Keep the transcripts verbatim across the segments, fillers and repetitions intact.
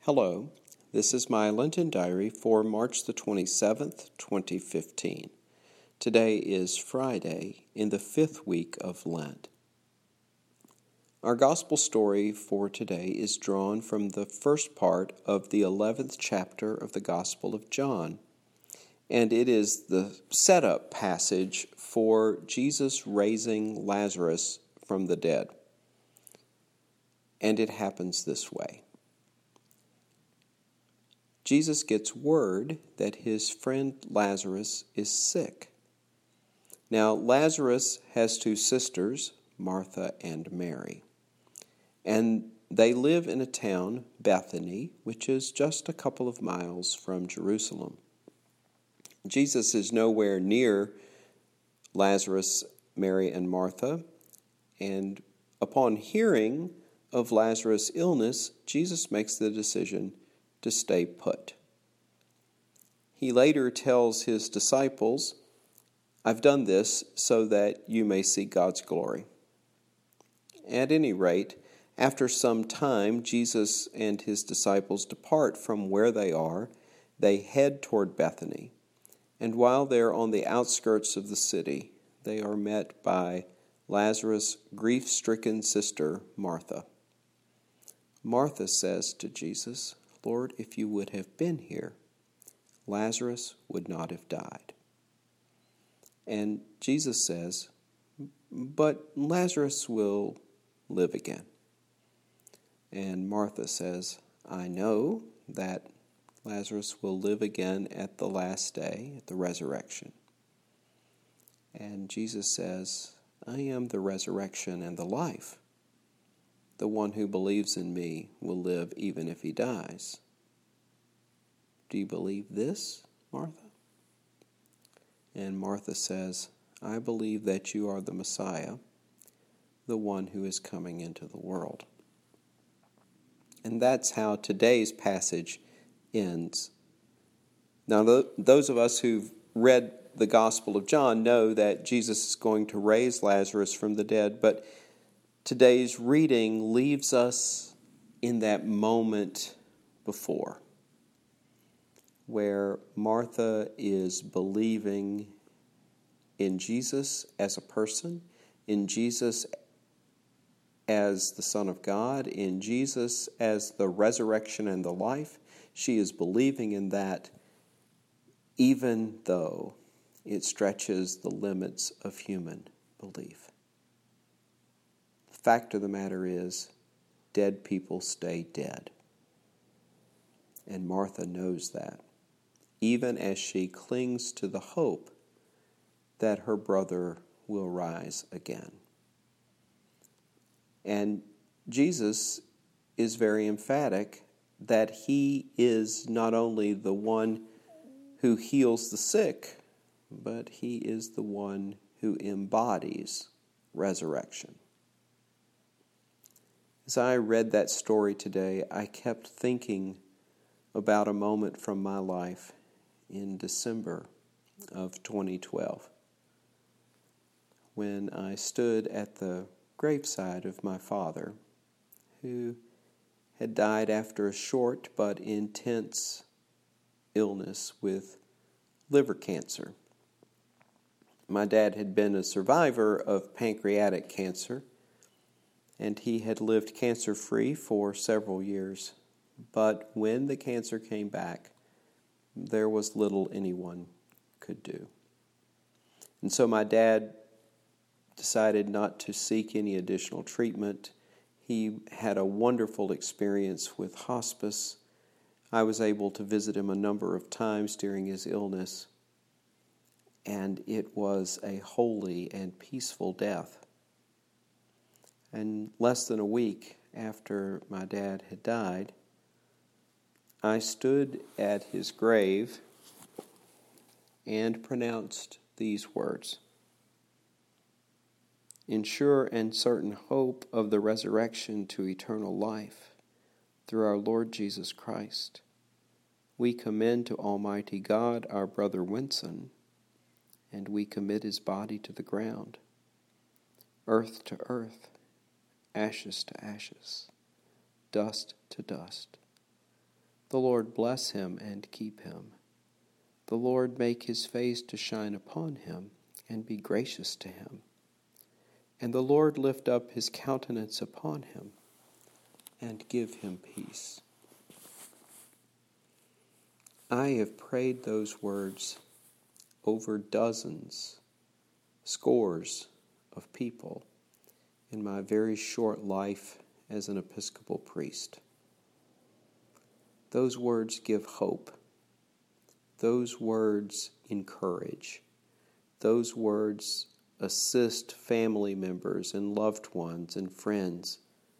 Hello, this is my Lenten Diary for March the twenty-seventh, twenty fifteen. Today is Friday in the fifth week of Lent. Our Gospel story for today is drawn from the first part of the eleventh chapter of the Gospel of John, and it is the setup passage for Jesus raising Lazarus from the dead. And it happens this way. Jesus gets word that his friend Lazarus is sick. Now, Lazarus has two sisters, Martha and Mary, and they live in a town, Bethany, which is just a couple of miles from Jerusalem. Jesus is nowhere near Lazarus, Mary, and Martha, and upon hearing of Lazarus' illness, Jesus makes the decision to stay put. He later tells his disciples, "I've done this so that you may see God's glory." At any rate, after some time, Jesus and his disciples depart from where they are. They head toward Bethany. And while they're on the outskirts of the city, they are met by Lazarus' grief-stricken sister, Martha. Martha says to Jesus, "Lord, if you would have been here, Lazarus would not have died." And Jesus says, "But Lazarus will live again." And Martha says, "I know that Lazarus will live again at the last day, at the resurrection." And Jesus says, "I am the resurrection and the life. The one who believes in me will live even if he dies." "Do you believe this, Martha?" And Martha says, "I believe that you are the Messiah, the one who is coming into the world." And that's how today's passage ends. Now, those of us who've read the Gospel of John know that Jesus is going to raise Lazarus from the dead, but today's reading leaves us in that moment before, where Martha is believing in Jesus as a person, in Jesus as the Son of God, in Jesus as the resurrection and the life. She is believing in that even though it stretches the limits of human belief. The fact of the matter is, dead people stay dead. And Martha knows that, even as she clings to the hope that her brother will rise again. And Jesus is very emphatic that he is not only the one who heals the sick, but he is the one who embodies resurrection. As I read that story today, I kept thinking about a moment from my life in December of twenty twelve, when I stood at the graveside of my father, who had died after a short but intense illness with liver cancer. My dad had been a survivor of pancreatic cancer, and he had lived cancer-free for several years. But when the cancer came back, there was little anyone could do. And so my dad decided not to seek any additional treatment. He had a wonderful experience with hospice. I was able to visit him a number of times during his illness, and it was a holy and peaceful death. And less than a week after my dad had died, I stood at his grave and pronounced these words: "In sure and certain hope of the resurrection to eternal life, through our Lord Jesus Christ, we commend to Almighty God our brother Winson, and we commit his body to the ground, earth to earth, ashes to ashes, dust to dust. The Lord bless him and keep him. The Lord make his face to shine upon him and be gracious to him. And the Lord lift up his countenance upon him and give him peace. I have prayed those words over dozens, scores of people in my very short life as an Episcopal priest. Those words give hope. Those words encourage. Those words assist family members and loved ones and friends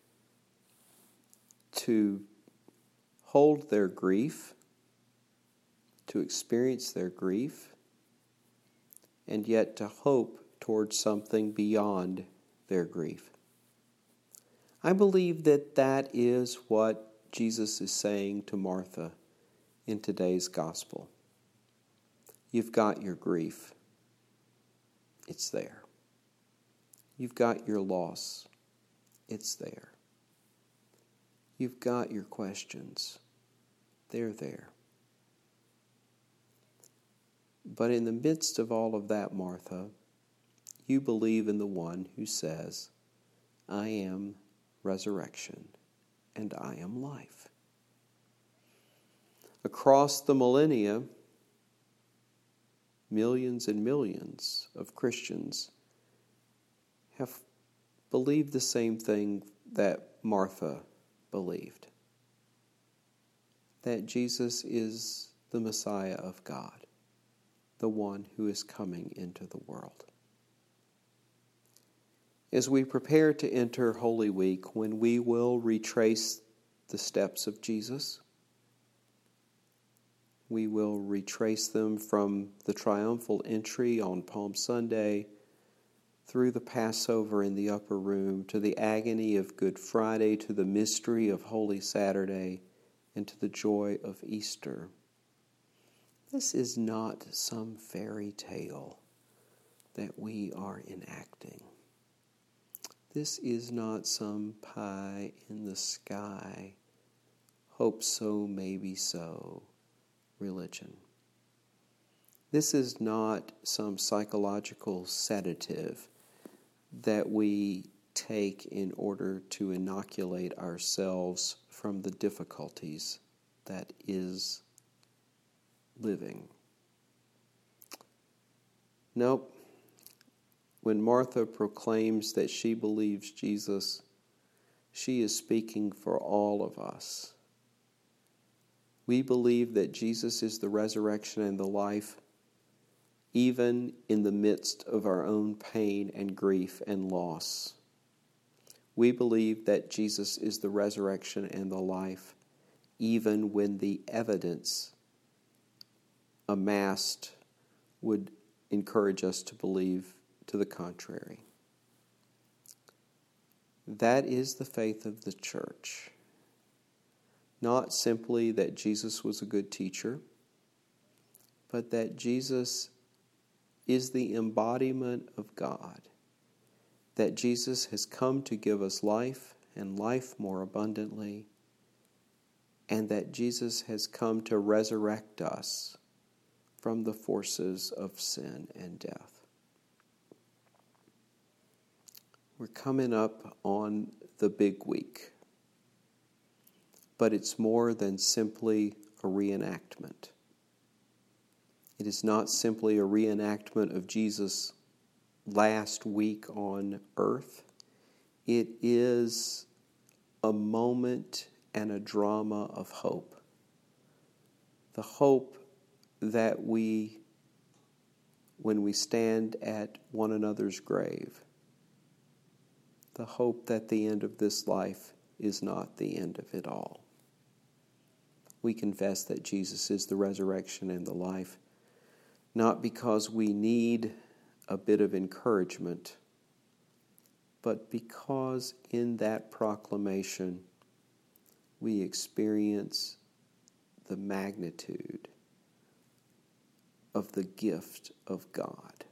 to hold their grief, to experience their grief, and yet to hope towards something beyond their grief. I believe that that is what Jesus is saying to Martha in today's gospel. You've got your grief. It's there. You've got your loss. It's there. You've got your questions. They're there. But in the midst of all of that, Martha, you believe in the one who says, I am resurrection and I am life. Across the millennia, millions and millions of Christians have believed the same thing that Martha believed, that Jesus is the Messiah of God, the one who is coming into the world. As we prepare to enter Holy Week, when we will retrace the steps of Jesus, we will retrace them from the triumphal entry on Palm Sunday through the Passover in the upper room to the agony of Good Friday, to the mystery of Holy Saturday, and to the joy of Easter. This is not some fairy tale that we are enacting. This is not some pie in the sky, hope so, maybe so religion. This is not some psychological sedative that we take in order to inoculate ourselves from the difficulties that is living. Nope. When Martha proclaims that she believes Jesus, she is speaking for all of us. We believe that Jesus is the resurrection and the life, even in the midst of our own pain and grief and loss. We believe that Jesus is the resurrection and the life, even when the evidence amassed would encourage us to believe to the contrary. That is the faith of the church. Not simply that Jesus was a good teacher, but that Jesus is the embodiment of God. That Jesus has come to give us life and life more abundantly, and that Jesus has come to resurrect us from the forces of sin and death. We're coming up on the big week, but it's more than simply a reenactment. It is not simply a reenactment of Jesus' last week on earth. It is a moment and a drama of hope. The hope that we, when we stand at one another's grave, the hope that the end of this life is not the end of it all. We confess that Jesus is the resurrection and the life, not because we need a bit of encouragement, but because in that proclamation we experience the magnitude of the gift of God,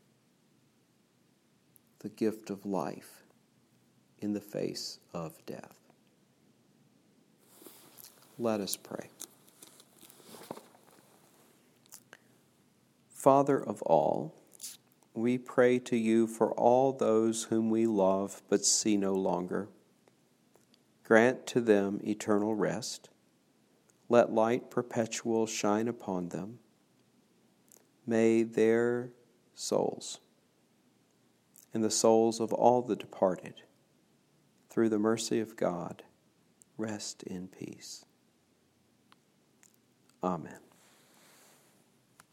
the gift of life in the face of death. Let us pray. Father of all, we pray to you for all those whom we love but see no longer. Grant to them eternal rest. Let light perpetual shine upon them. May their souls and the souls of all the departed, through the mercy of God, rest in peace. Amen.